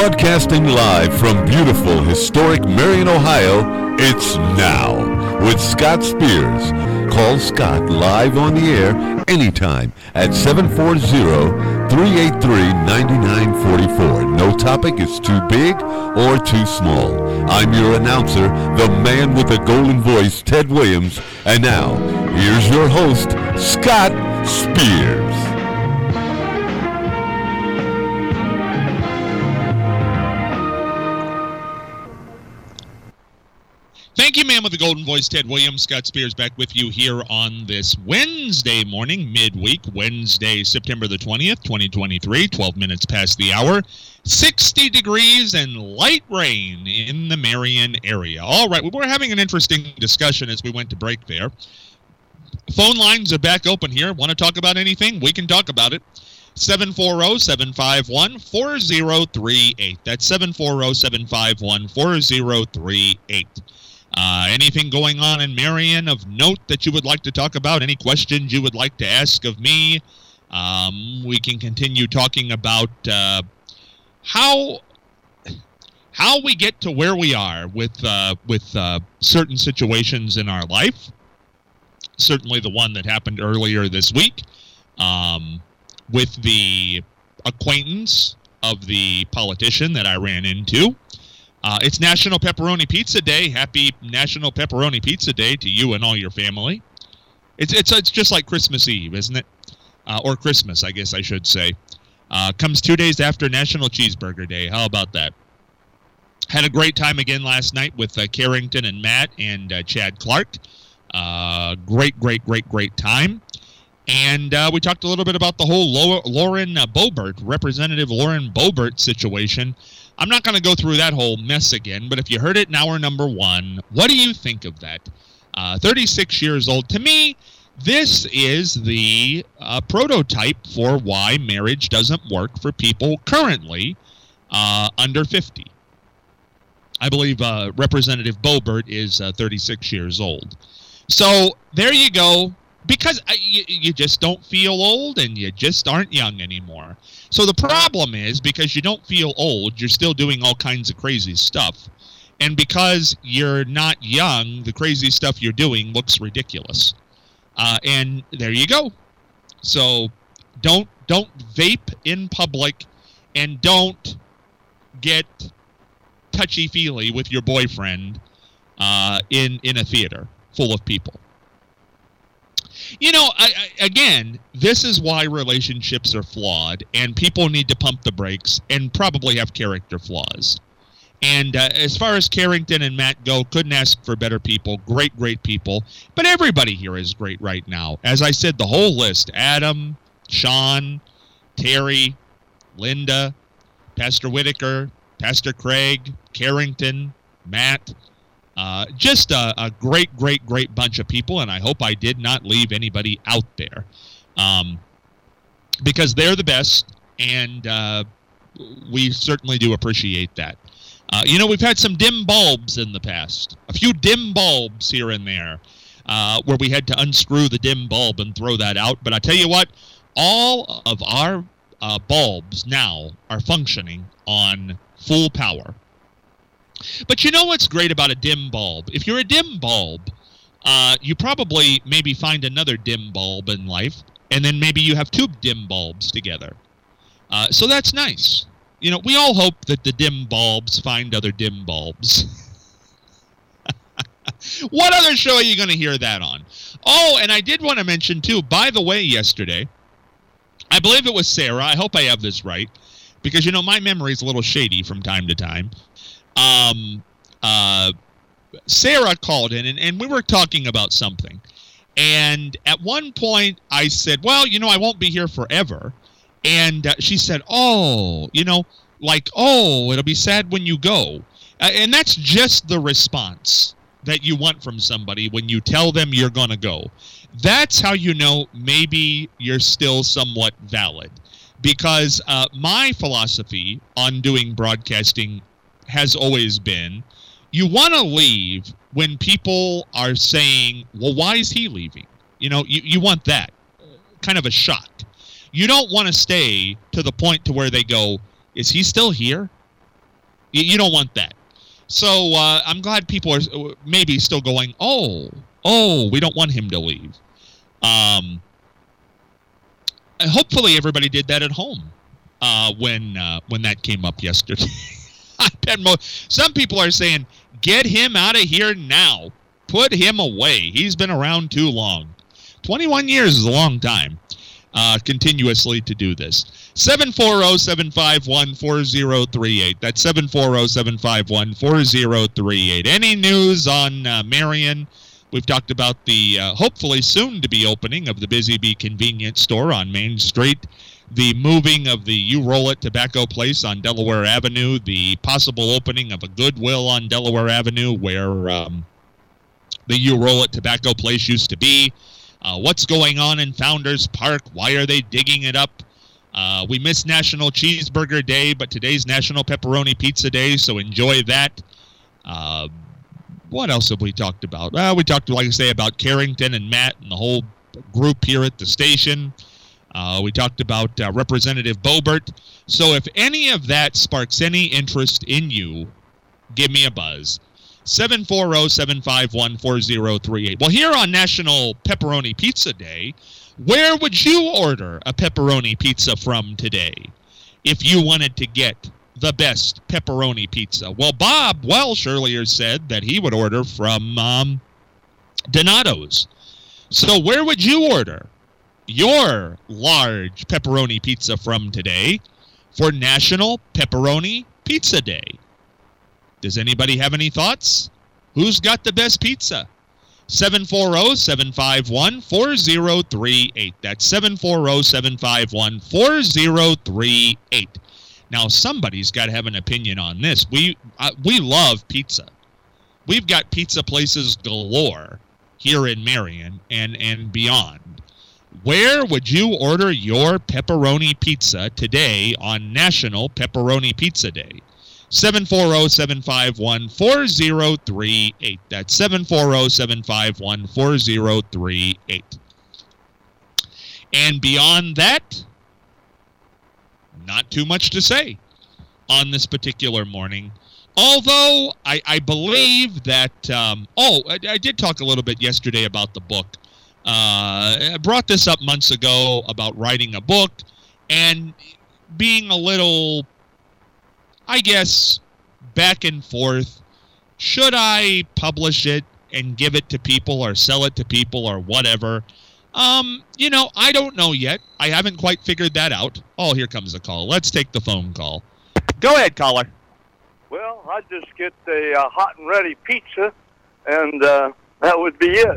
Broadcasting live from beautiful, historic Marion, Ohio, it's Now with Scott Spears. Call Scott live on the air anytime at 740-383-9944. No topic is too big or too small. I'm your announcer, the man with the golden voice, Ted Williams. And now, here's your host, Scott Spears. Thank you, man with the golden voice, Ted Williams. Scott Spears back with you here on this Wednesday morning, midweek, Wednesday, September the 20th, 2023, 12 minutes past the hour, 60 degrees and light rain in the Marion area. All right, we were having an interesting discussion as we went to break there. Phone lines are back open here. Want to talk about anything? We can talk about it. 740-751-4038. That's 740-751-4038. Anything going on in Marion of note that you would like to talk about? Any questions you would like to ask of me? We can continue talking about how we get to where we are with certain situations in our life. Certainly the one that happened earlier this week with the acquaintance of the politician that I ran into. It's National Pepperoni Pizza Day. Happy National Pepperoni Pizza Day to you and all your family. It's just like Christmas Eve, isn't it? Or Christmas, I guess I should say. Comes 2 days after National Cheeseburger Day. How about that? Had a great time again last night with Carrington and Matt and Chad Clark. Great time. And we talked a little bit about the whole Lauren Boebert, Representative Lauren Boebert situation. I'm not going to go through that whole mess again, but if you heard it in hour number one, what do you think of that? 36 years old. To me, this is the prototype for why marriage doesn't work for people currently under 50. I believe Representative Boebert is 36 years old. So there you go. Because you just don't feel old and you just aren't young anymore. So the problem is, because you don't feel old, you're still doing all kinds of crazy stuff. And because you're not young, the crazy stuff you're doing looks ridiculous. And there you go. So don't vape in public, and don't get touchy-feely with your boyfriend in a theater full of people. You know, again, this is why relationships are flawed, and people need to pump the brakes and probably have character flaws. And as far as Carrington and Matt go, couldn't ask for better people. Great people. But everybody here is great right now. As I said, the whole list: Adam, Sean, Terry, Linda, Pastor Whitaker, Pastor Craig, Carrington, Matt. Just a great bunch of people, and I hope I did not leave anybody out there, because they're the best, and we certainly do appreciate that. We've had some dim bulbs in the past, a few dim bulbs here and there, where we had to unscrew the dim bulb and throw that out. But I tell you what, all of our bulbs now are functioning on full power. But you know what's great about a dim bulb? If you're a dim bulb, you probably maybe find another dim bulb in life, and then maybe you have two dim bulbs together. So that's nice. You know, we all hope that the dim bulbs find other dim bulbs. What other show are you going to hear that on? Oh, and I did want to mention, too, by the way, yesterday, I believe it was Sarah. I hope I have this right, because, you know, my memory is a little shady from time to time. Sarah called in, and we were talking about something. And at one point, I said, well, you know, I won't be here forever. And she said, oh, you know, like, oh, it'll be sad when you go. And that's just the response that you want from somebody when you tell them you're going to go. That's how you know maybe you're still somewhat valid. Because my philosophy on doing broadcasting has always been, you want to leave when people are saying, well, why is he leaving? You know, you want that kind of a shock. You don't want to stay to the point to where they go, is he still here? You don't want that. So I'm glad people are maybe still going, oh, we don't want him to leave. Hopefully everybody did that at home when that came up yesterday. I bet some people are saying, get him out of here now. Put him away. He's been around too long. 21 years is a long time continuously to do this. 740-751-4038. That's 740-751-4038. Any news on Marion? We've talked about the hopefully soon-to-be opening of the Busy Bee convenience store on Main Street, the moving of the You Roll It Tobacco Place on Delaware Avenue, the possible opening of a Goodwill on Delaware Avenue where the You Roll It Tobacco Place used to be. What's going on in Founders Park? Why are they digging it up? We missed National Cheeseburger Day, but today's National Pepperoni Pizza Day, so enjoy that. What else have we talked about? We talked, like I say, about Carrington and Matt and the whole group here at the station. We talked about Representative Boebert. So if any of that sparks any interest in you, give me a buzz. 740-751-4038. Well, here on National Pepperoni Pizza Day, where would you order a pepperoni pizza from today if you wanted to get the best pepperoni pizza? Well, Bob Welsh earlier said that he would order from Donato's. So where would you order your large pepperoni pizza from today for National Pepperoni Pizza Day? Does anybody have any thoughts? Who's got the best pizza? 740-751-4038. That's 740-751-4038. Now, somebody's got to have an opinion on this. We love pizza. We've got pizza places galore here in Marion and beyond. Where would you order your pepperoni pizza today on National Pepperoni Pizza Day? 740-751-4038. That's 740-751-4038. And beyond that, not too much to say on this particular morning. Although I believe that, I did talk a little bit yesterday about the book. I brought this up months ago about writing a book and being a little, I guess, back and forth. Should I publish it and give it to people or sell it to people or whatever? I don't know yet. I haven't quite figured that out. Oh, here comes the call. Let's take the phone call. Go ahead, caller. Well, I'd just get a hot and ready pizza, and that would be it.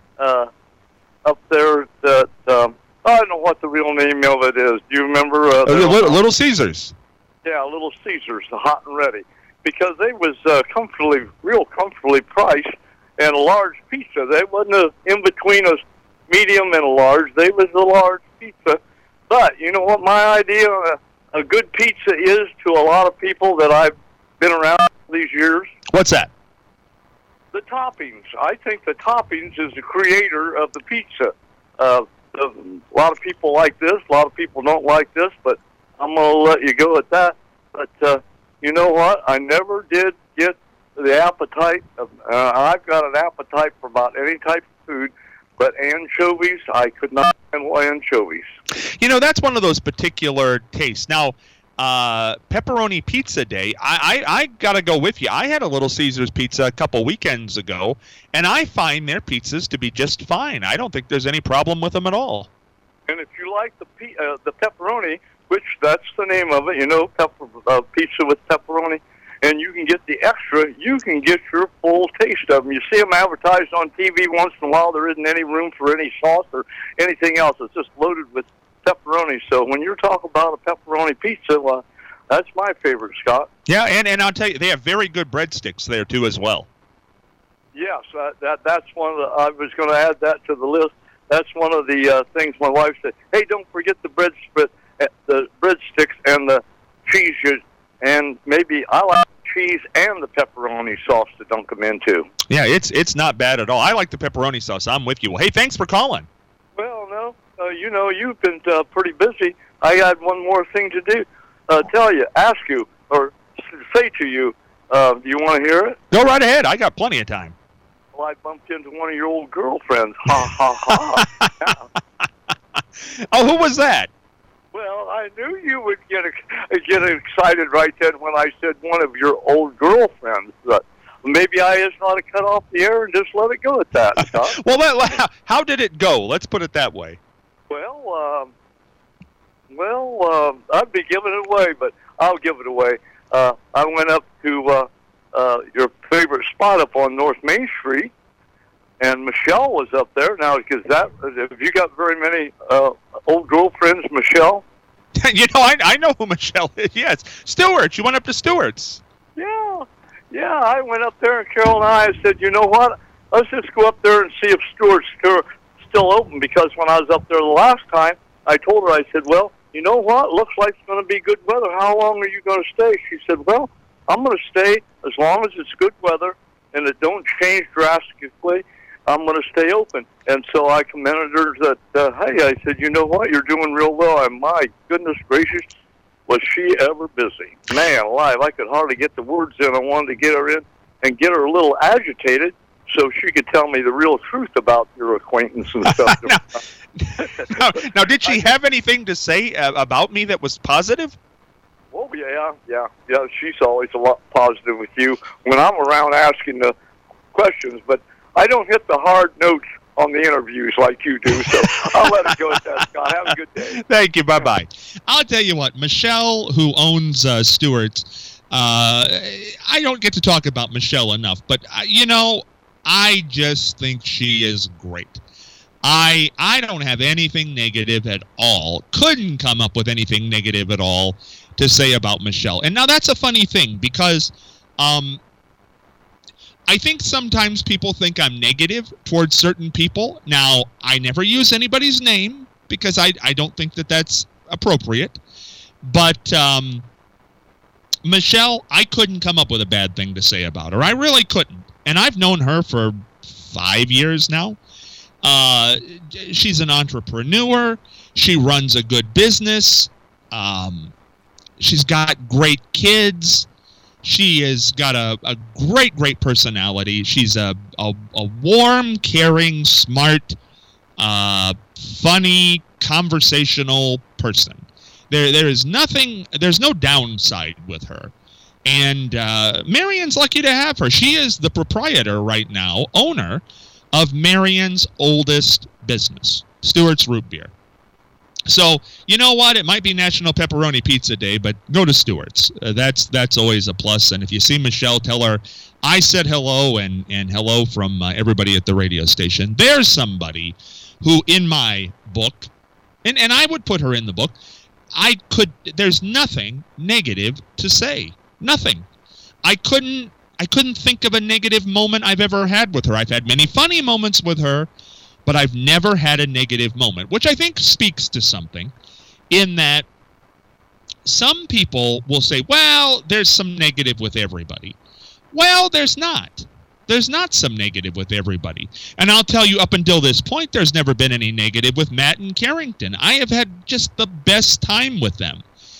Up there at, I don't know what the real name of it is. Do you remember? Little Caesars. Yeah, Little Caesars, the hot and ready, because they was real comfortably priced, and a large pizza. They wasn't in between a medium and a large. They was a large pizza. But you know what my idea of a good pizza is to a lot of people that I've been around these years? What's that? The toppings. I think the toppings is the creator of the pizza. A lot of people like this. A lot of people don't like this, but I'm going to let you go at that. But you know what? I never did get the appetite. I've got an appetite for about any type of food, but anchovies, I could not handle anchovies. That's one of those particular tastes. Now, Pepperoni Pizza Day, I got to go with you. I had a Little Caesars pizza a couple weekends ago, and I find their pizzas to be just fine. I don't think there's any problem with them at all. And if you like the pepperoni, which that's the name of it, pizza with pepperoni, and you can get the extra, you can get your full taste of them. You see them advertised on TV once in a while. There isn't any room for any sauce or anything else. It's just loaded with pepperoni. So when you're talking about a pepperoni pizza, well, that's my favorite, Scott. Yeah, and I'll tell you, they have very good breadsticks there, too, as well. Yes, that's one of the, I was going to add that to the list. That's one of the things my wife said, hey, don't forget the breadsticks and the cheese. And maybe I like cheese and the pepperoni sauce to dunk them into. Yeah, it's not bad at all. I like the pepperoni sauce. I'm with you. Well, hey, thanks for calling. Well, no, you've been pretty busy. I had one more thing to do. Ask you, or something to say to you. Do you want to hear it? Go right ahead. I got plenty of time. Well, I bumped into one of your old girlfriends. Ha, ha, ha. Yeah. Oh, who was that? Well, I knew you would get excited right then when I said one of your old girlfriends. Maybe I just ought to cut off the air and just let it go at that, Scott. Well, how did it go? Let's put it that way. Well, I'd be giving it away, but I'll give it away. I went up to your favorite spot up on North Main Street, and Michelle was up there. Now, have you got very many old girlfriends, Michelle? I know who Michelle is. Yes, Stewart's. You went up to Stewart's. Yeah, I went up there, and Carol and I said, you know what? Let's just go up there and see if Stewart's still open, because when I was up there the last time, I told her, I said, well, you know what? Looks like it's going to be good weather. How long are you going to stay? She said, well, I'm going to stay as long as it's good weather and it don't change drastically. I'm going to stay open. And so I commended her that, hey, I said, you know what? You're doing real well. And my goodness gracious, was she ever busy. Man alive, I could hardly get the words in. I wanted to get her in and get her a little agitated so she could tell me the real truth about your acquaintance and stuff. Now, did she have anything to say about me that was positive? Oh, yeah. She's always a lot positive with you when I'm around asking the questions, but I don't hit the hard notes on the interviews like you do, so I'll let it go at that, Scott. Have a good day. Thank you. Bye-bye. I'll tell you what, Michelle, who owns Stewart's, I don't get to talk about Michelle enough, but, I just think she is great. I don't have anything negative at all, couldn't come up with anything negative at all to say about Michelle. And now that's a funny thing, because I think sometimes people think I'm negative towards certain people. Now, I never use anybody's name because I don't think that that's appropriate. But Michelle, I couldn't come up with a bad thing to say about her. I really couldn't. And I've known her for 5 years now. She's an entrepreneur. She runs a good business. She's got great kids. She has got a great personality. She's a warm, caring, smart, funny, conversational person. There's no downside with her. And Marion's lucky to have her. She is the proprietor right now, owner of Marion's oldest business, Stewart's Root Beer. So, you know what? It might be National Pepperoni Pizza Day, but go to Stewart's. That's always a plus. And if you see Michelle, tell her I said hello and hello from everybody at the radio station. There's somebody who, in my book, and I would put her in the book, there's nothing negative to say. Nothing. I couldn't think of a negative moment I've ever had with her. I've had many funny moments with her, but I've never had a negative moment, which I think speaks to something in that some people will say, well, there's some negative with everybody. Well, there's not. There's not some negative with everybody. And I'll tell you, up until this point, there's never been any negative with Matt and Carrington. I have had just the best time with them.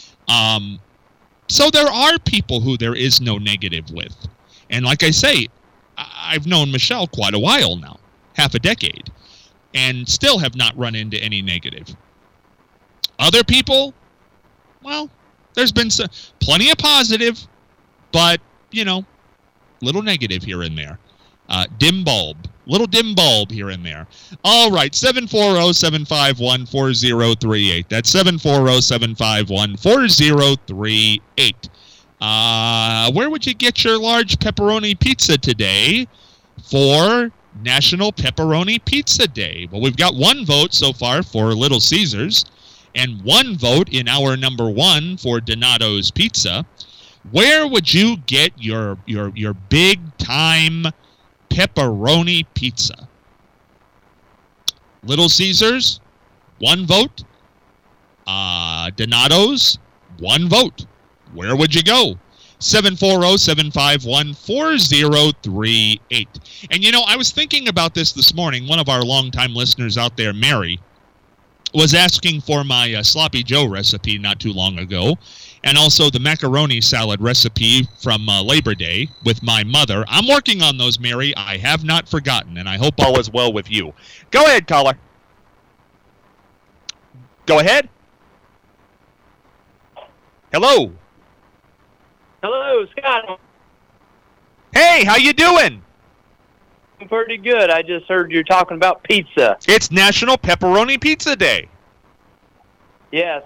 So there are people who there is no negative with. And like I say, I've known Michelle quite a while now, half a decade, and still have not run into any negative. Other people, well, there's been plenty of positive, but, little negative here and there. Little dim bulb here and there. All right, 740-751-4038. That's 740-751-4038. Where would you get your large pepperoni pizza today for National Pepperoni Pizza Day? Well, we've got one vote so far for Little Caesars and one vote in hour number 1 for Donato's Pizza. Where would you get your big time pepperoni pizza? Little Caesars, 1 vote. Donato's, 1 vote. Where would you go? 740-751-4038. And I was thinking about this morning. One of our longtime listeners out there, Mary, was asking for my Sloppy Joe recipe not too long ago. and also the macaroni salad recipe from Labor Day with my mother. I'm working on those, Mary. I have not forgotten, and I hope all is well with you. Go ahead, caller. Go ahead. Hello. Hello, Scott. Hey, how you doing? I'm pretty good. I just heard you talking about pizza. It's National Pepperoni Pizza Day. Yes.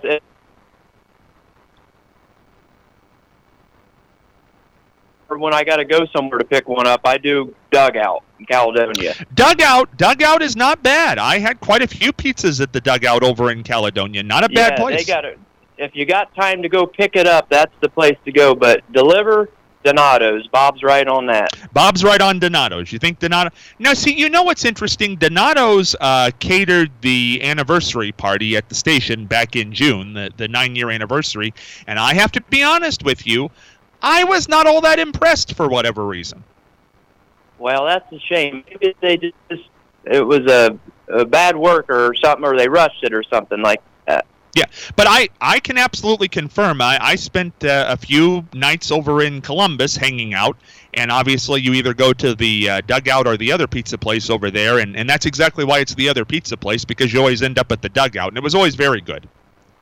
When I got to go somewhere to pick one up, I do Dugout in Caledonia. Dugout is not bad. I had quite a few pizzas at the Dugout over in Caledonia. Not a bad place. They got it. If you got time to go pick it up, that's the place to go. But deliver, Donato's. Bob's right on that. Bob's right on Donato's. You think Donato? Now, see, you know what's interesting? Donato's catered the anniversary party at the station back in June, the 9-year anniversary. And I have to be honest with you, I was not all that impressed for whatever reason. Well, that's a shame. Maybe it was a bad work or something, or they rushed it or something like that. Yeah, but I can absolutely confirm. I spent a few nights over in Columbus hanging out, and obviously you either go to the Dugout or the other pizza place over there, and that's exactly why it's the other pizza place, because you always end up at the Dugout, and it was always very good.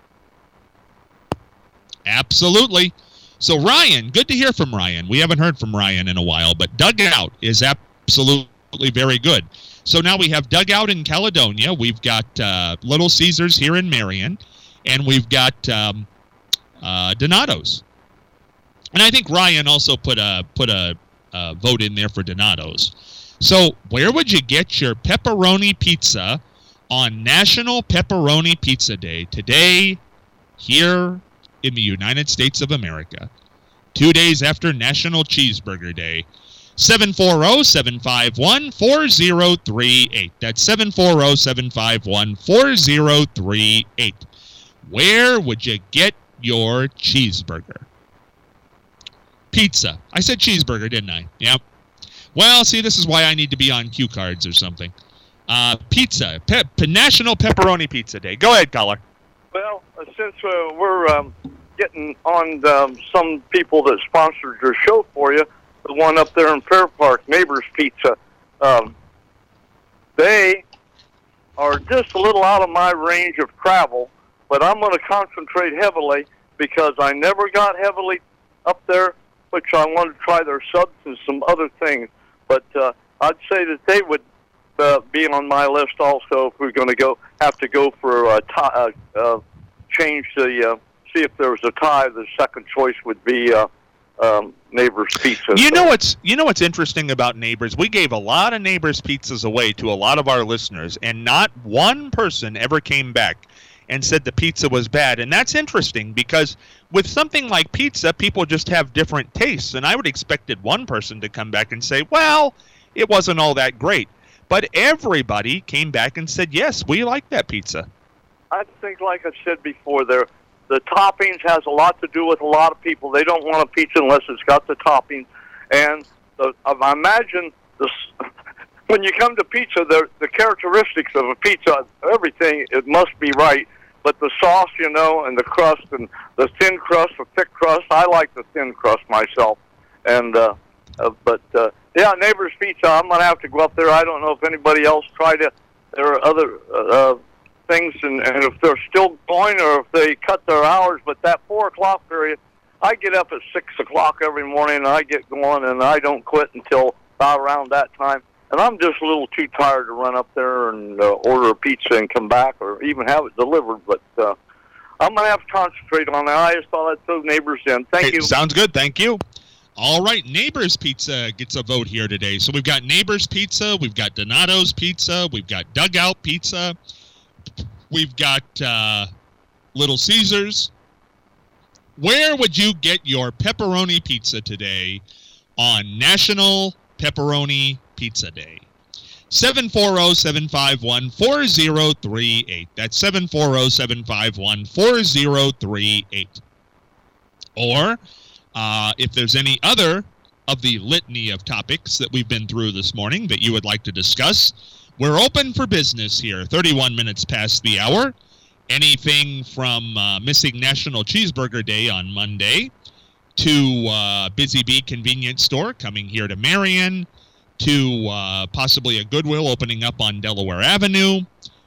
Absolutely. So Ryan, good to hear from Ryan. We haven't heard from Ryan in a while, but Dugout is absolutely very good. So now we have Dugout in Caledonia. We've got Little Caesars here in Marion. And we've got Donato's, and I think Ryan also put a vote in there for Donato's. So where would you get your pepperoni pizza on National Pepperoni Pizza Day today, here in the United States of America, 2 days after National Cheeseburger Day? 740-751-4038. That's 740-751-4038. Where would you get your cheeseburger? Pizza. I said cheeseburger, didn't I? Yep. Well, see, this is why I need to be on cue cards or something. Pizza. National Pepperoni Pizza Day. Go ahead, caller. Well, since we're getting on some people that sponsored your show for you, the one up there in Fair Park, Neighbors Pizza, they are just a little out of my range of travel. But I'm going to concentrate heavily because I never got heavily up there, which I want to try their subs and some other things. But I'd say that they would be on my list also if we're going to have to go for change the see if there was a tie. The second choice would be Neighbors Pizza. You know what's interesting about Neighbors? We gave a lot of Neighbors pizzas away to a lot of our listeners, and not one person ever came back and said the pizza was bad. And that's interesting because with something like pizza, people just have different tastes. And I would expected one person to come back and say, well, it wasn't all that great. But everybody came back and said, yes, we like that pizza. I think, like I said before, the toppings has a lot to do with a lot of people. They don't want a pizza unless it's got the toppings. And I imagine when you come to pizza, the characteristics of a pizza, everything, it must be right. But the sauce, and the crust, and the thin crust, the thick crust, I like the thin crust myself. And yeah, Neighbors Pizza, I'm going to have to go up there. I don't know if anybody else tried it. There are other things, and if they're still going or if they cut their hours. But that 4 o'clock period, I get up at 6 o'clock every morning, and I get going, and I don't quit until about around that time. And I'm just a little too tired to run up there and order a pizza and come back or even have it delivered. But I'm going to have to concentrate on that. I just thought I'd throw Neighbors in. Thank you. Sounds good. Thank you. All right. Neighbors Pizza gets a vote here today. So we've got Neighbors Pizza. We've got Donato's Pizza. We've got Dugout Pizza. We've got Little Caesars. Where would you get your pepperoni pizza today on National Pepperoni Pizza Day? 740-751-4038. That's 740-751-4038. Or if there's any other of the litany of topics that we've been through this morning that you would like to discuss, we're open for business here. 31 minutes past the hour. Anything from missing National Cheeseburger Day on Monday to Busy Bee Convenience Store coming here to Marion to possibly a Goodwill opening up on Delaware Avenue.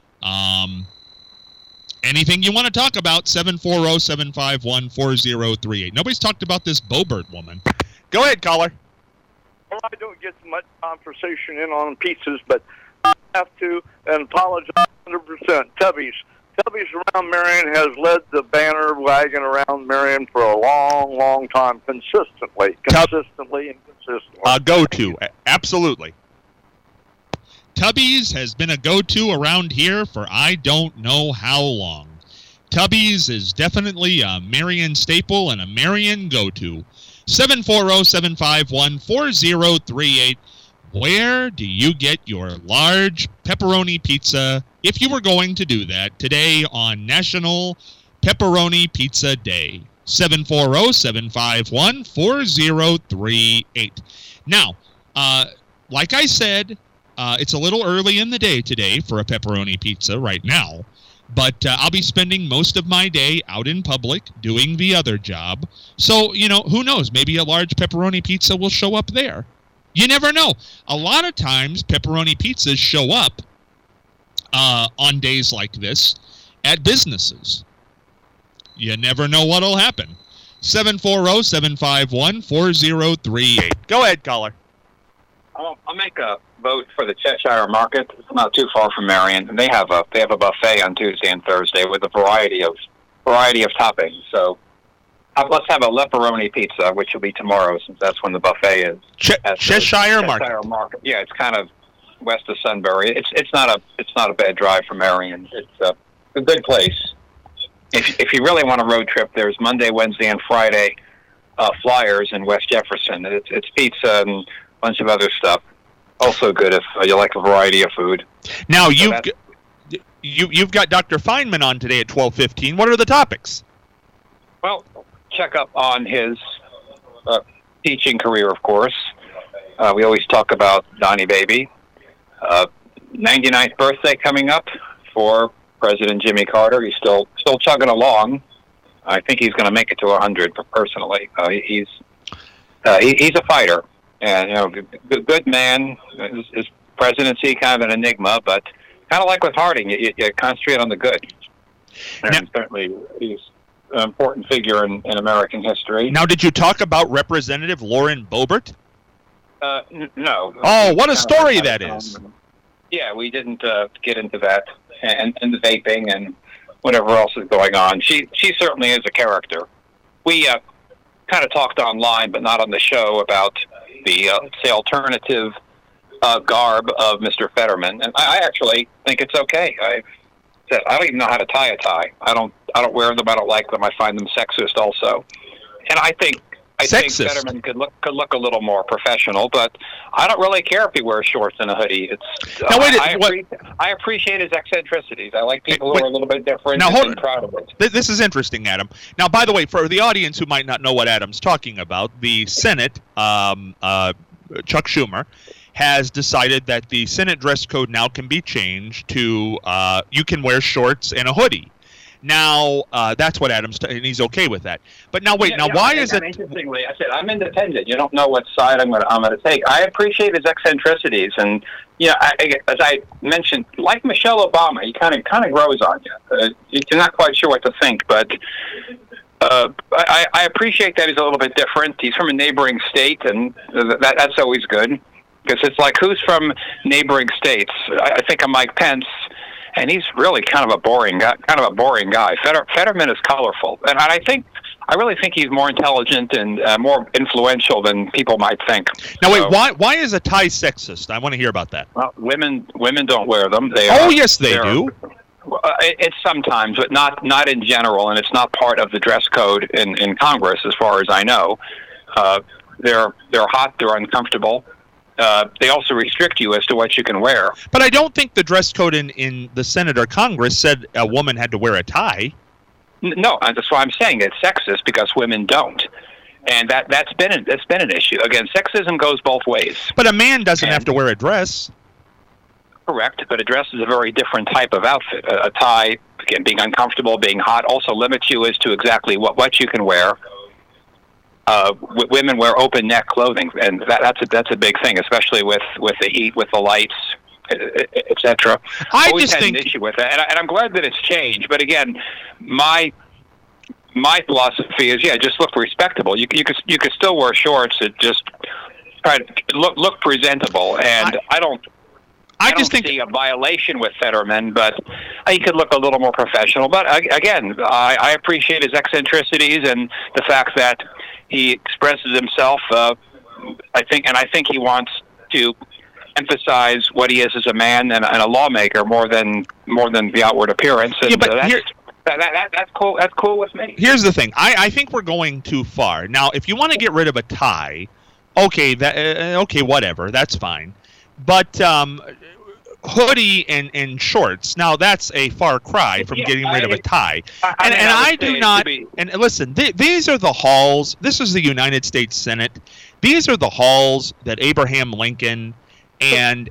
Anything you want to talk about, 740-751-4038. Nobody's talked about this Boebert woman. Go ahead, caller. Well, I don't get much conversation in on pizzas, but I have to and apologize 100%. Tubby's around Marion has led the banner wagon around Marion for a long, long time, consistently. Go-to, absolutely. Tubby's has been a go-to around here for I don't know how long. Tubby's is definitely a Marion staple and a Marion go-to. 740-751-4038. Where do you get your large pepperoni pizza if you were going to do that today on National Pepperoni Pizza Day? 740-751-4038. Now, like I said, it's a little early in the day today for a pepperoni pizza right now, but I'll be spending most of my day out in public doing the other job. So, who knows? Maybe a large pepperoni pizza will show up there. You never know. A lot of times, pepperoni pizzas show up on days like this at businesses. You never know what'll happen. 740-751-4038. Go ahead, caller. I'll make a vote for the Cheshire Market. It's not too far from Marion, and they have a buffet on Tuesday and Thursday with a variety of toppings. So let's have a pepperoni pizza, which will be tomorrow, since that's when the buffet is. Cheshire Market. Yeah, it's kind of west of Sunbury. It's not a bad drive from Marion. It's a good place. If you really want a road trip, there's Monday, Wednesday, and Friday flyers in West Jefferson. It's pizza and a bunch of other stuff. Also good if you like a variety of food. Now you've got Dr. Feynman on today at 12:15. What are the topics? Well, check up on his teaching career, of course. We always talk about Donnie Baby. 99th birthday coming up for President Jimmy Carter. He's still chugging along. I think he's going to make it to 100. Personally, he's a fighter, and good man. His presidency kind of an enigma, but kind of like with Harding, you concentrate on the good. And certainly, he's an important figure in American history. Now, did you talk about Representative Lauren Boebert? No. Oh, what a story that is. Yeah, we didn't get into that and the vaping and whatever else is going on. She certainly is a character. We kind of talked online, but not on the show, about the say alternative garb of Mr. Fetterman, and I actually think it's okay. I don't even know how to tie a tie. I don't wear them. I don't like them. I find them sexist also, and I think Fetterman could look a little more professional, but I don't really care if he wears shorts and a hoodie. I appreciate his eccentricities. I like people who are a little bit different and proud of it. This is interesting, Adam. Now, by the way, for the audience who might not know what Adam's talking about, the Senate, Chuck Schumer, has decided that the Senate dress code now can be changed to you can wear shorts and a hoodie. Now, that's what Adam's, and he's okay with that. But now, wait, why is it? Interestingly, I said, I'm independent. You don't know what side I'm going to take. I appreciate his eccentricities, and as I mentioned, like Michelle Obama, he kind of grows on you. You're not quite sure what to think, but I appreciate that he's a little bit different. He's from a neighboring state, and that's always good, because it's like, who's from neighboring states? I think of Mike Pence. And he's really kind of a boring guy. Fetterman is colorful, and I really think he's more intelligent and more influential than people might think. Now, wait, why is a tie sexist? I want to hear about that. Well, women don't wear them. Yes, they do. It's sometimes, but not in general, and it's not part of the dress code in Congress, as far as I know. They're hot. They're uncomfortable. They also restrict you as to what you can wear. But I don't think the dress code in the Senate or Congress said a woman had to wear a tie. No, that's why I'm saying it's sexist, because women don't, and that's been an issue. Again, sexism goes both ways. But a man doesn't have to wear a dress. Correct, but a dress is a very different type of outfit. A tie again, being uncomfortable, being hot, also limits you as to exactly what you can wear. Women wear open neck clothing, and that's a big thing, especially with the heat, with the lights, etc. I always just had think an issue with that, and I'm glad that it's changed. But again, my philosophy is, just look respectable. You could still wear shorts that just try to look presentable, and I don't see a violation with Fetterman, but he could look a little more professional. But again, I appreciate his eccentricities and the fact that he expresses himself. I think he wants to emphasize what he is as a man and a lawmaker more than the outward appearance. And that's cool. That's cool with me. Here's the thing. I think we're going too far. Now, if you want to get rid of a tie, okay, whatever, that's fine. But hoodie and shorts, now that's a far cry from getting rid of a tie. I do not. And listen, these are the halls. This is the United States Senate. These are the halls that Abraham Lincoln and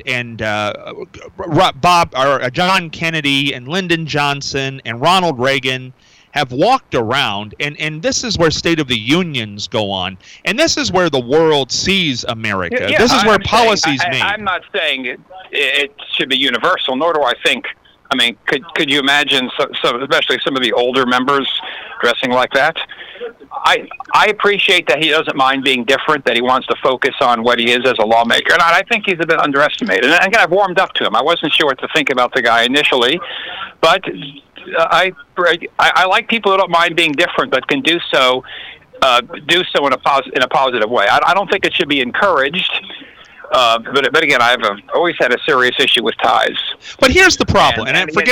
John Kennedy and Lyndon Johnson and Ronald Reagan have walked around, and this is where State of the Unions go on, and this is where the world sees America. This is where policies made. I'm not saying it should be universal, nor do I think. I mean, could you imagine, especially some of the older members dressing like that? I appreciate that he doesn't mind being different, that he wants to focus on what he is as a lawmaker, and I think he's a bit underestimated. And again, I've warmed up to him. I wasn't sure what to think about the guy initially, but I like people who don't mind being different, but can do so in a positive way. I don't think it should be encouraged. But again, I've always had a serious issue with ties. But here's the problem,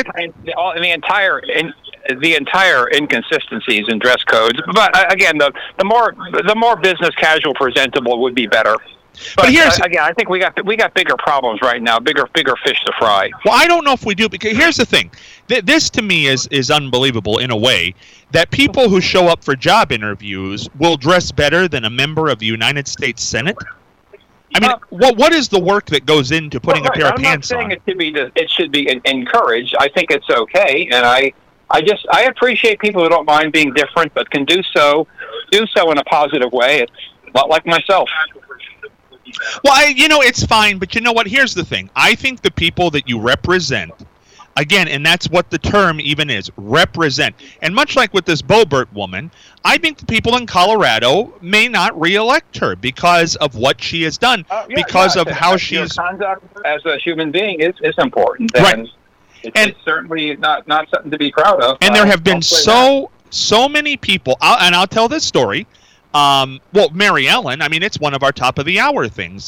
the entire inconsistencies in dress codes. But again, the more business casual presentable would be better. But again, I think we got bigger problems right now, bigger fish to fry. Well, I don't know if we do, because here's the thing. This to me is unbelievable in a way, that people who show up for job interviews will dress better than a member of the United States Senate. I mean, what is the work that goes into putting a pair of pants on? I'm not saying it should be encouraged. I think it's okay, and I appreciate people who don't mind being different, but can do so in a positive way. It's a lot like myself. Well, it's fine, but you know what? Here's the thing. I think the people that you represent, again, and that's what the term even is, represent. And much like with this Boebert woman, I think the people in Colorado may not reelect her because of what she has done, because of how she's... conduct as a human being is important. Right. It's certainly not something to be proud of. And there have been so many people, and I'll tell this story. Mary Ellen, I mean, it's one of our top of the hour things.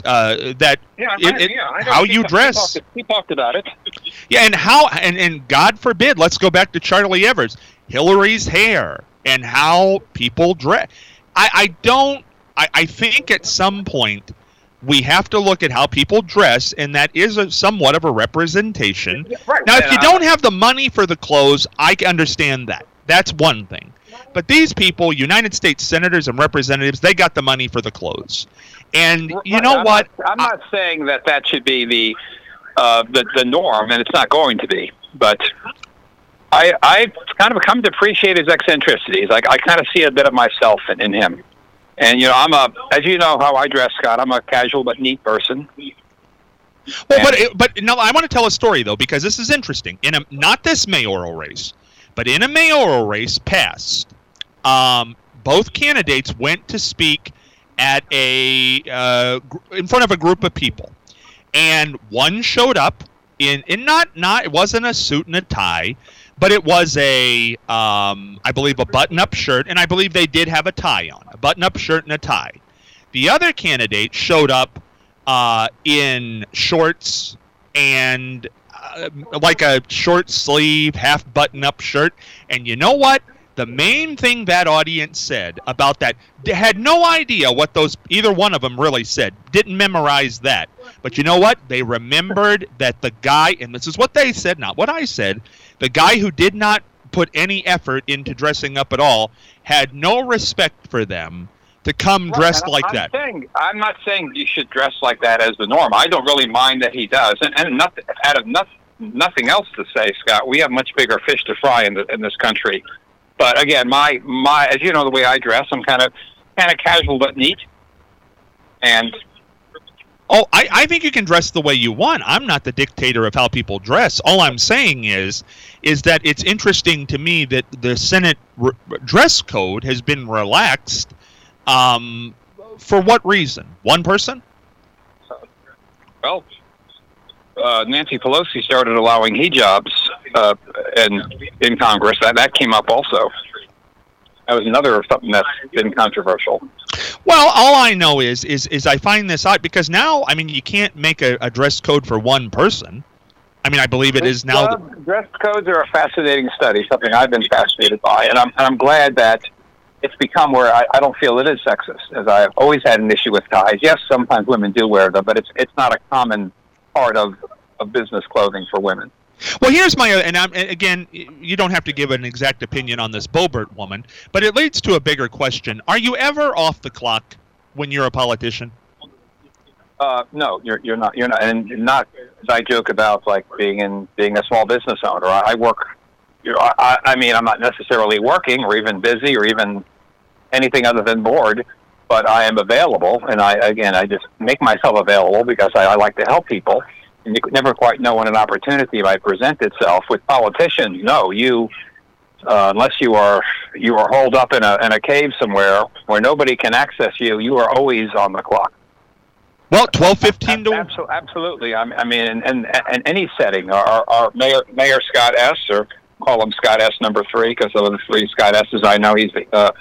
How you dress. We talked about it. Yeah, and God forbid, let's go back to Charlie Evers, Hillary's hair, and how people dress. I think at some point we have to look at how people dress, and that is somewhat of a representation. Right. Now, if you don't have the money for the clothes, I can understand that. That's one thing. But these people, United States senators and representatives, they got the money for the clothes. And you know what? I'm not saying that should be the norm, and it's not going to be. But I've kind of come to appreciate his eccentricities. I kind of see a bit of myself in him. And as you know how I dress, Scott, I'm a casual but neat person. Well, but no, I want to tell a story though, because this is interesting. Not this mayoral race, but in a mayoral race past, both candidates went to speak at in front of a group of people, and one showed up in not it wasn't a suit and a tie, but it was I believe a button-up shirt, and I believe they did have a tie on, a button-up shirt and a tie. The other candidate showed up in shorts and like a short sleeve, half button-up shirt. And you know what? The main thing that audience said about that, they had no idea what either one of them really said. Didn't memorize that. But you know what? They remembered that the guy, and this is what they said, not what I said, the guy who did not put any effort into dressing up at all had no respect for them to come dressed like that. I'm not saying you should dress like that as the norm. I don't really mind that he does, and nothing else to say, Scott, we have much bigger fish to fry in this country. But again, my as you know, the way I dress, I'm kind of casual but neat. And I think you can dress the way you want. I'm not the dictator of how people dress. All I'm saying is that it's interesting to me that the Senate dress code has been relaxed. For what reason? One person? Well, Nancy Pelosi started allowing hijabs in Congress. That came up also. That was another something that's been controversial. Well, all I know is I find this odd because now, I mean, you can't make a dress code for one person. I mean, I believe it is now. Dress codes are a fascinating study, something I've been fascinated by, and I'm glad that it's become where I don't feel it is sexist, as I've always had an issue with ties. Yes, sometimes women do wear them, but it's not a common part of business clothing for women. Well, here's my, and again, you don't have to give an exact opinion on this Boebert woman, but it leads to a bigger question. Are you ever off the clock when you're a politician? No, you're not, and not as I joke about like being a small business owner. I work. I mean, I'm not necessarily working or even busy or even anything other than bored, but I am available, and I just make myself available because I like to help people. And you could never quite know when an opportunity might present itself. With politicians, no, unless you are holed up in a cave somewhere where nobody can access you, you are always on the clock. Well, 12:15 to absolutely. I mean, in any setting, our Mayor Scott S, or call him Scott S number 3 because of the 3 Scott S's I know. He's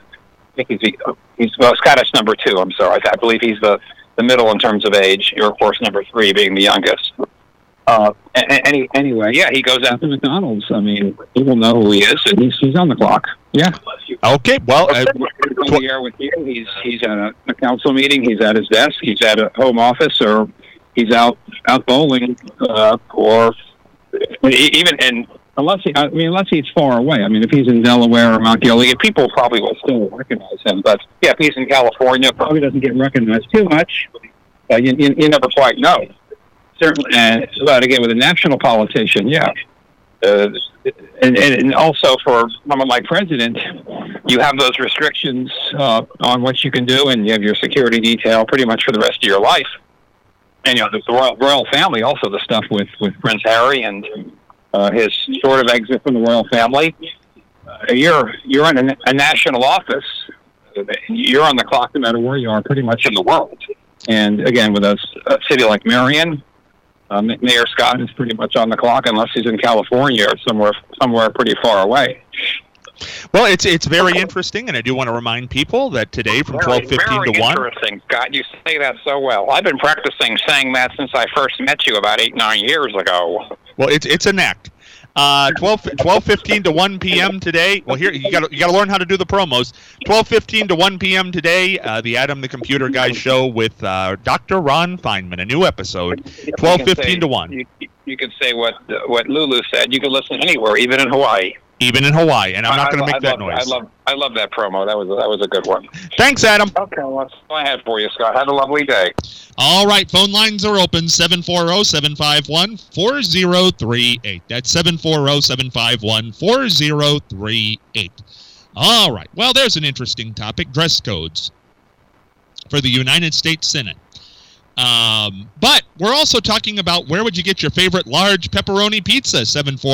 Scott S number 2. I'm sorry, I believe he's the middle in terms of age. You're of course number 3, being the youngest. Anyway, yeah, he goes out to McDonald's. I mean, people know who he is, and he's on the clock. Yeah. Okay. Well, on the air with you. He's at a council meeting. He's at his desk. He's at a home office, or he's out bowling, or even unless he's far away. I mean, if he's in Delaware or Mount Gilead, people probably will still recognize him. But yeah, if he's in California, probably doesn't get recognized too much. You never quite know. Certainly, but again, with a national politician, yeah. And also for someone like president, you have those restrictions on what you can do, and you have your security detail pretty much for the rest of your life. And there's the royal family, also the stuff with Prince Harry and his sort of exit from the royal family. You're in a national office. You're on the clock no matter where you are, pretty much in the world. And again, with a city like Marion, Mayor Scott is pretty much on the clock unless he's in California or somewhere pretty far away. Well, it's very interesting, and I do want to remind people that today from 12:15 to 1. Interesting, Scott. You say that so well. I've been practicing saying that since I first met you about 8-9 years ago. Well, it's a knack. 12:15 to 1 p.m. today. Well, here you got to learn how to do the promos. 12:15 to 1 p.m. today, the Adam the Computer Guy show with Dr. Ron Feynman, a new episode. 12:15 to 1. You can say what Lulu said. You can listen anywhere, even in Hawaii. Even in Hawaii, and I'm not going to make that noise. I love that promo. That was a good one. Thanks, Adam. Okay, well, that's all I had for you, Scott. Have a lovely day. All right, phone lines are open, 740-751-4038. That's 740-751-4038. All right, well, there's an interesting topic, dress codes for the United States Senate. But we're also talking about where would you get your favorite large pepperoni pizza,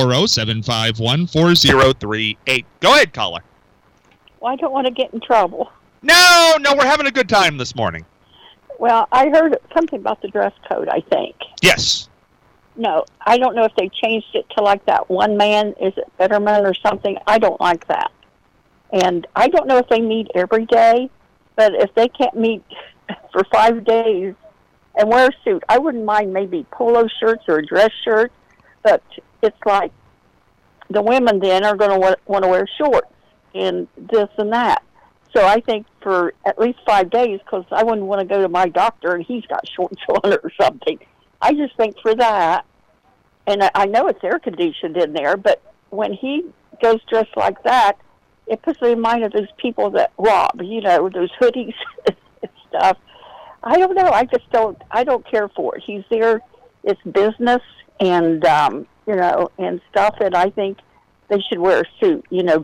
740-751-4038. Go ahead, caller. Well, I don't want to get in trouble. No, we're having a good time this morning. Well, I heard something about the dress code, I think. Yes. No, I don't know if they changed it to like that one man, is it Fetterman or something? I don't like that. And I don't know if they meet every day, but if they can't meet for 5 days and wear a suit, I wouldn't mind maybe polo shirts or a dress shirt, but it's like the women then are going to want to wear shorts and this and that. So I think for at least 5 days, because I wouldn't want to go to my doctor and he's got shorts on or something. I just think for that, and I know it's air conditioned in there, but when he goes dressed like that, it puts me in mind of those people that rob, those hoodies and stuff. I don't know. I don't care for it. He's there. It's business, and and stuff. And I think they should wear a suit,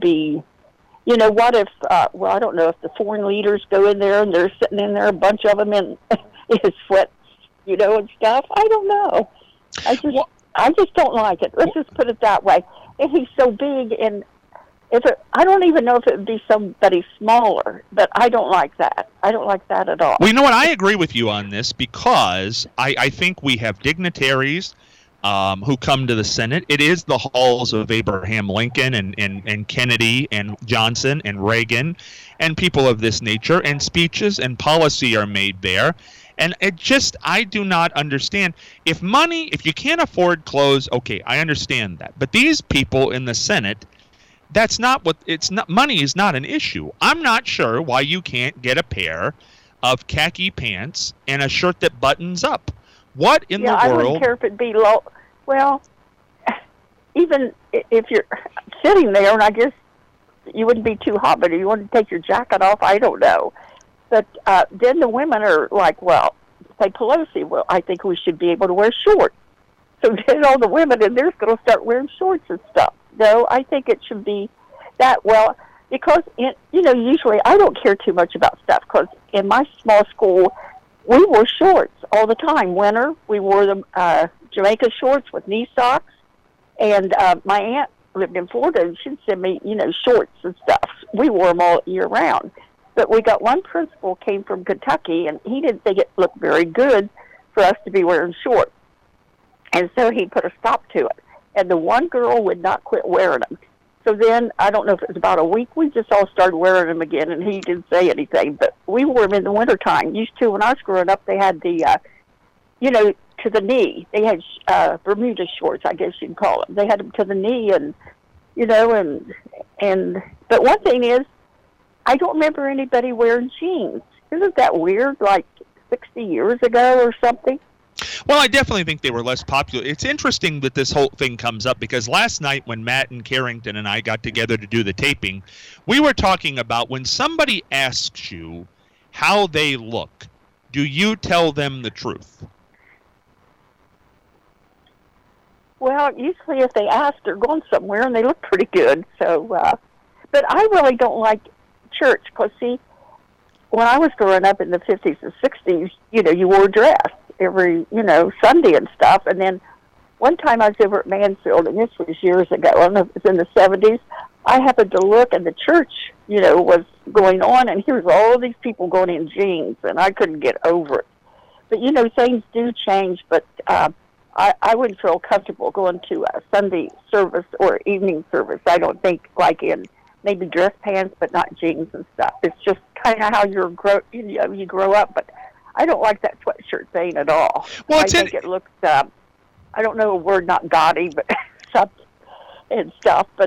what if, I don't know if the foreign leaders go in there and they're sitting in there, a bunch of them in sweats, and stuff. I don't know. I just don't like it. Let's just put it that way. And he's so big, and I don't even know if it would be somebody smaller, but I don't like that. I don't like that at all. Well, you know what? I agree with you on this because I think we have dignitaries who come to the Senate. It is the halls of Abraham Lincoln and Kennedy and Johnson and Reagan and people of this nature, and speeches and policy are made there. And I do not understand. If you can't afford clothes, okay, I understand that. But these people in the Senate, money is not an issue. I'm not sure why you can't get a pair of khaki pants and a shirt that buttons up. What in the world? I wouldn't care if it'd be low. Well, even if you're sitting there, and I guess you wouldn't be too hot, but if you want to take your jacket off, I don't know. But then the women are like, well, say Pelosi, well, I think we should be able to wear shorts. So then all the women in there's going to start wearing shorts and stuff. No, I think it should be that, well, because, usually I don't care too much about stuff, because in my small school, we wore shorts all the time. Winter, we wore the Jamaica shorts with knee socks, and my aunt lived in Florida, and she'd send me, shorts and stuff. We wore them all year round. But we got one principal came from Kentucky, and he didn't think it looked very good for us to be wearing shorts. And so he put a stop to it. And the one girl would not quit wearing them. So then, I don't know if it was about a week, we just all started wearing them again, and he didn't say anything. But we wore them in the wintertime. Used to, when I was growing up, they had the, to the knee. They had Bermuda shorts, I guess you'd call them. They had them to the knee, and, but one thing is, I don't remember anybody wearing jeans. Isn't that weird, like 60 years ago or something? Well, I definitely think they were less popular. It's interesting that this whole thing comes up because last night when Matt and Carrington and I got together to do the taping, we were talking about when somebody asks you how they look, do you tell them the truth? Well, usually if they ask, they're going somewhere and they look pretty good. So, but I really don't like church because, see, when I was growing up in the 50s and 60s, you wore a dress every, Sunday and stuff. And then one time I was over at Mansfield, and this was years ago, I don't know if it was in the 70s, I happened to look, and the church, was going on, and here's all these people going in jeans, and I couldn't get over it. But, things do change, but I wouldn't feel comfortable going to a Sunday service or evening service. I don't think, like in maybe dress pants, but not jeans and stuff. It's just kind of how you grow up, but I don't like that sweatshirt thing at all. Well, I think it looks, I don't know a word, not gaudy, but something and stuff. But,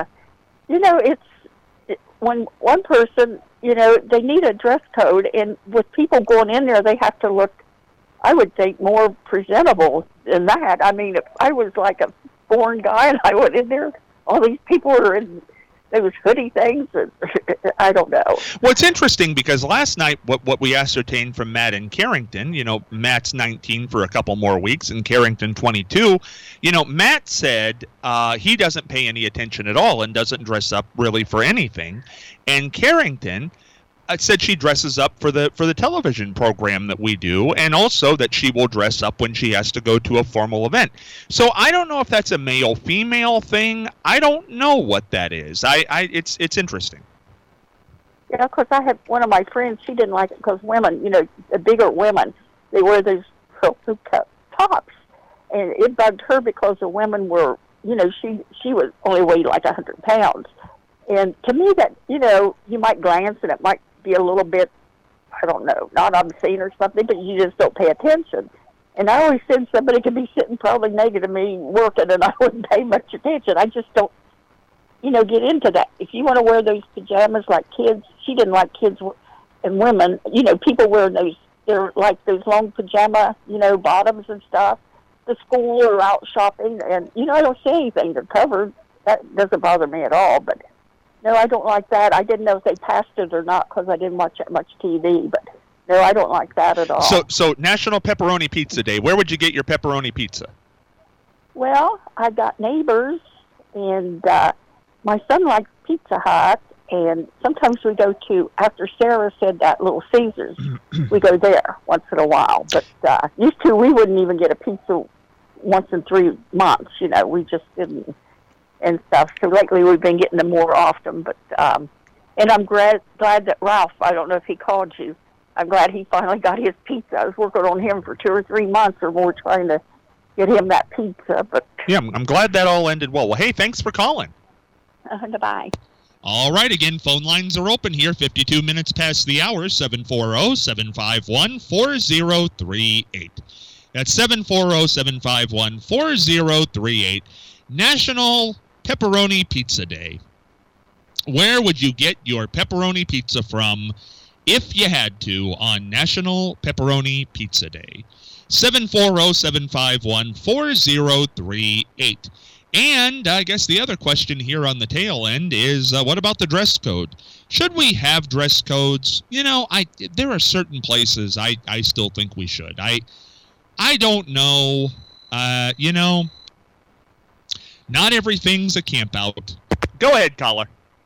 when one person, they need a dress code, and with people going in there, they have to look, I would think, more presentable than that. I mean, if I was like a foreign guy and I went in there, all these people are in those hoodie things, and I don't know. Well, it's interesting because last night what we ascertained from Matt and Carrington, Matt's 19 for a couple more weeks and Carrington 22, Matt said he doesn't pay any attention at all and doesn't dress up really for anything. And Carrington said she dresses up for the television program that we do, and also that she will dress up when she has to go to a formal event. So I don't know if that's a male-female thing. I don't know what that is. It's interesting. Yeah, because I had one of my friends, she didn't like it because women, the bigger women, they wear those cut tops, and it bugged her because the women were, she was only weighed like 100 pounds. And to me that, you might glance and it might be a little bit, I don't know, not obscene or something, but you just don't pay attention. And I always said somebody could be sitting probably naked to me working and I wouldn't pay much attention. I just don't, get into that. If you want to wear those pajamas like kids, she didn't like kids and women, people wearing those, they're like those long pajama, bottoms and stuff, to school or out shopping. And, I don't see anything. They're covered. That doesn't bother me at all, but no, I don't like that. I didn't know if they passed it or not because I didn't watch that much TV, but no, I don't like that at all. So National Pepperoni Pizza Day. Where would you get your pepperoni pizza? Well, I got neighbors, and my son likes Pizza Hut, and sometimes we go to, after Sarah said that, Little Caesars, we go there once in a while. But used to, we wouldn't even get a pizza once in 3 months, we just didn't, and stuff. So lately we've been getting them more often. But and I'm glad that Ralph, I don't know if he called you, I'm glad he finally got his pizza. I was working on him for 2 or 3 months or more trying to get him that pizza. But yeah, I'm glad that all ended well. Well, hey, thanks for calling. Bye. All right, again, phone lines are open here, 52 minutes past the hour, 740-751-4038. That's 740-751-4038. National Pepperoni Pizza Day. Where would you get your pepperoni pizza from if you had to on National Pepperoni Pizza Day? 740-751-4038. And I guess the other question here on the tail end is, what about the dress code? Should we have dress codes? There are certain places I still think we should. I don't know. Not everything's a camp out. Go ahead, caller.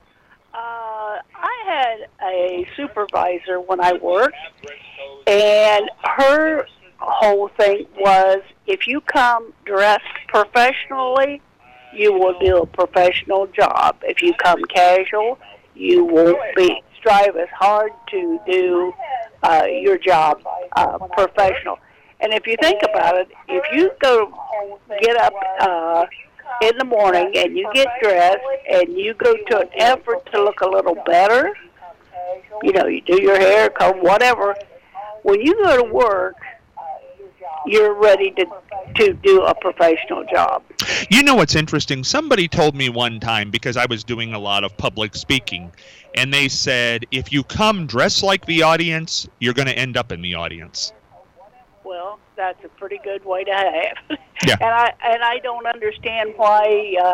I had a supervisor when I worked, and her whole thing was, if you come dressed professionally, you will do a professional job. If you come casual, you won't strive as hard to do your job professional. And if you think about it, if you get up in the morning and you get dressed and you go to an effort to look a little better, you do your hair, comb, whatever, when you go to work, you're ready to do a professional job. You know what's interesting? Somebody told me one time, because I was doing a lot of public speaking, and they said, if you come dressed like the audience, you're going to end up in the audience. Well, that's a pretty good way to have. Yeah. And I don't understand why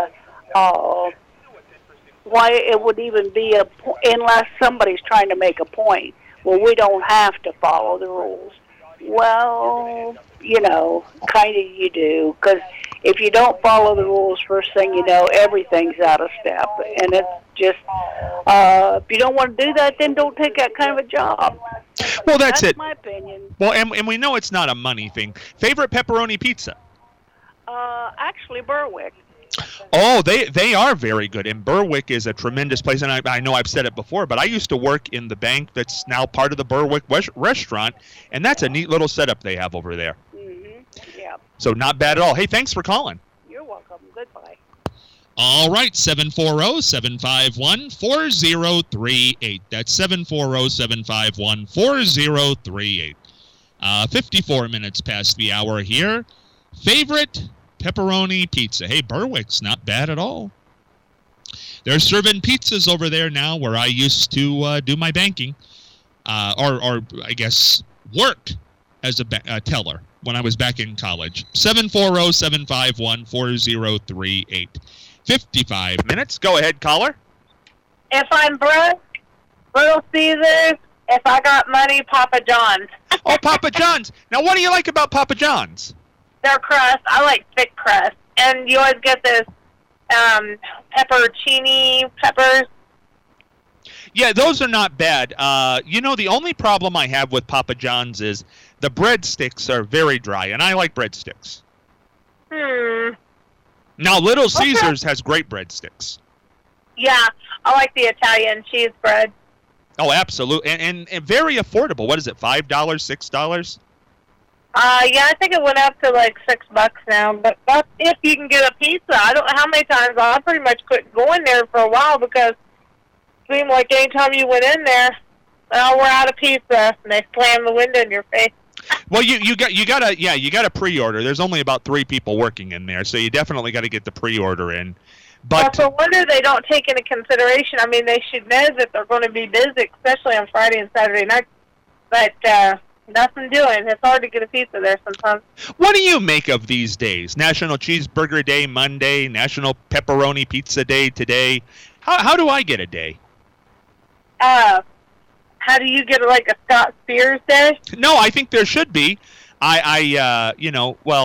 it would even be unless somebody's trying to make a point. Well, we don't have to follow the rules. Well, kind of you do, because if you don't follow the rules, first thing you know, everything's out of step. And it's just, if you don't want to do that, then don't take that kind of a job. Well, that's it. My opinion. Well, and we know it's not a money thing. Favorite pepperoni pizza? Actually, Berwick. Oh, they are very good, and Berwick is a tremendous place, and I know I've said it before, but I used to work in the bank that's now part of the Berwick restaurant, and that's a neat little setup they have over there. Mm-hmm. Yeah. So not bad at all. Hey, thanks for calling. You're welcome. Goodbye. All right, 740-751-4038. That's 740-751-4038. 54 minutes past the hour here. Favorite pepperoni pizza. Hey, Berwick's not bad at all. They're serving pizzas over there now where I used to do my banking, or I guess work as a teller when I was back in college. 740-751-4038. 55 minutes. Go ahead, caller. If I'm broke, Little Caesars. If I got money, Papa John's. Oh, Papa John's. Now, what do you like about Papa John's? Their crust. I like thick crust. And you always get this pepperoncini peppers. Yeah, those are not bad. The only problem I have with Papa John's is the breadsticks are very dry, and I like breadsticks. Now, Little Caesars has great breadsticks. Yeah, I like the Italian cheese bread. Oh, absolutely. And very affordable. What is it, $5, $6? Yeah, I think it went up to like $6 now, but that's if you can get a pizza. I don't know how many times I pretty much couldn't go in there for a while because it seemed like anytime you went in there, oh, we're out of pizza, and they slam the window in your face. Well, you got to pre-order. There's only about 3 people working in there, so you definitely got to get the pre-order in. But well, for wonder they don't take into consideration. I mean, they should know that they're going to be busy, especially on Friday and Saturday night. But nothing doing. It's hard to get a pizza there sometimes. What do you make of these days? National Cheeseburger Day Monday, National Pepperoni Pizza Day today. How do I get a day? How do you get like a Scott Spears Day? No, I think there should be.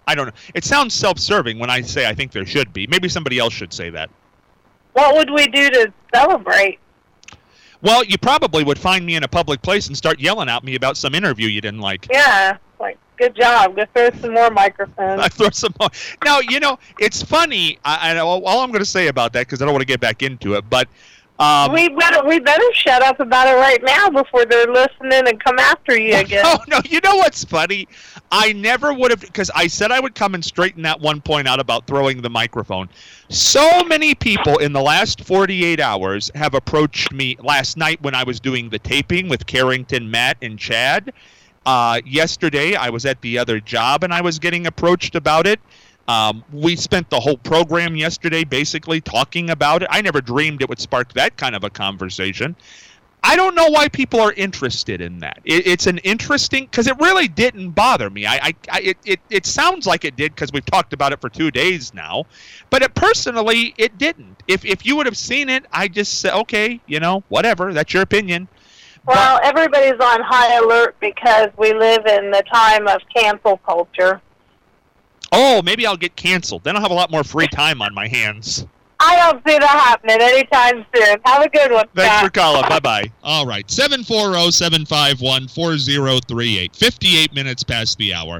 I don't know. It sounds self-serving when I say I think there should be. Maybe somebody else should say that. What would we do to celebrate? Well, you probably would find me in a public place and start yelling at me about some interview you didn't like. Yeah, like, good job. Go throw some more microphones. I throw some more. Now, it's funny. All I'm going to say about that, because I don't want to get back into it, but we better shut up about it right now before they're listening and come after you again. No, you know what's funny? I never would have, because I said I would come and straighten that one point out about throwing the microphone. So many people in the last 48 hours have approached me last night when I was doing the taping with Carrington, Matt, and Chad. Yesterday, I was at the other job and I was getting approached about it. We spent the whole program yesterday basically talking about it. I never dreamed it would spark that kind of a conversation. I don't know why people are interested in that. It's an interesting, because it really didn't bother me. It sounds like it did because we've talked about it for 2 days now, but personally, it didn't. If you would have seen it, I just said, okay, whatever, that's your opinion. Well, everybody's on high alert because we live in the time of cancel culture. Oh, maybe I'll get canceled. Then I'll have a lot more free time on my hands. I don't see that happening anytime soon. Have a good one, Thanks Scott. for calling. Bye-bye. All right, 740-751-4038. 58 minutes past the hour.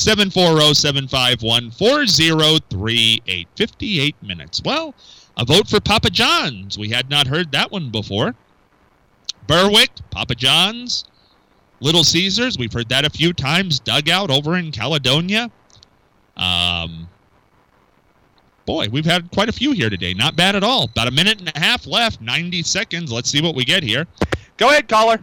740-751-4038. 58 minutes. Well, a vote for Papa John's. We had not heard that one before. Berwick, Papa John's, Little Caesars. We've heard that a few times. Dugout over in Caledonia. Boy, we've had quite a few here today. Not bad at all. About a minute and a half left, 90 seconds. Let's see what we get here. Go ahead, caller.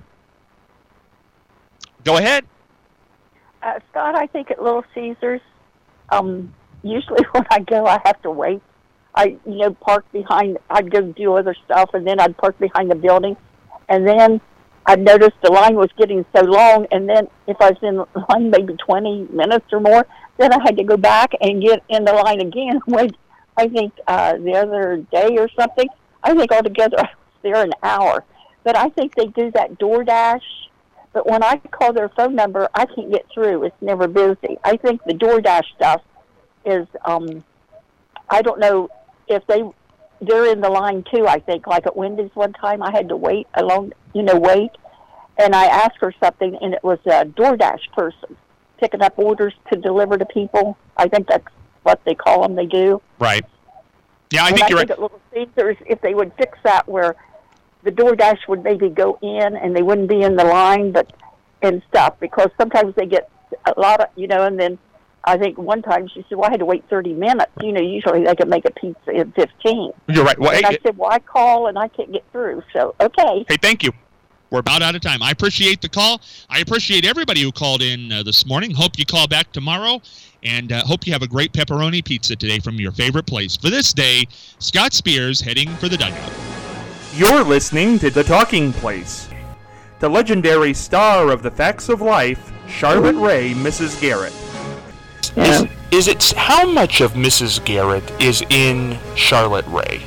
Go ahead. Scott, I think at Little Caesars, usually when I go, I have to wait. I'd go do other stuff, and then I'd park behind the building. And then I noticed the line was getting so long, and then if I was in line maybe 20 minutes or more, then I had to go back and get in the line again. Wait, I think the other day or something, I think altogether I was there an hour. But I think they do that DoorDash. But when I call their phone number, I can't get through. It's never busy. I think the DoorDash stuff is, I don't know if they're in the line too, I think. Like at Wendy's one time, I had to wait wait. And I asked for something, and it was a DoorDash person picking up orders to deliver to people. I think that's what they call them. They do. Right. Yeah, I think you're right. At Little Caesars, if they would fix that where the DoorDash would maybe go in and they wouldn't be in the line and stuff, because sometimes they get a lot of, and then I think one time she said, well, I had to wait 30 minutes. Usually they can make a pizza in 15. You're right. Well, and I said, well, I call and I can't get through. So, okay. Hey, thank you. We're about out of time. I appreciate the call. I appreciate everybody who called in this morning. Hope you call back tomorrow, and hope you have a great pepperoni pizza today from your favorite place. For this day, Scott Spears heading for the dugout. You're listening to The Talking Place. The legendary star of The Facts of Life, Charlotte Ray, Mrs. Garrett. Is it how much of Mrs. Garrett is in Charlotte Ray?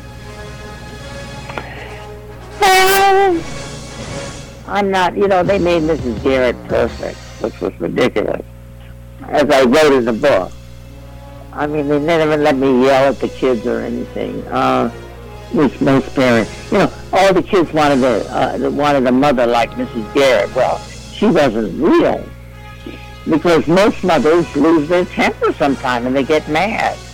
I'm not, they made Mrs. Garrett perfect, which was ridiculous, as I wrote in the book. I mean, they never let me yell at the kids or anything, which most parents, all the kids wanted a mother like Mrs. Garrett. Well, she wasn't real, because most mothers lose their temper sometime and they get mad.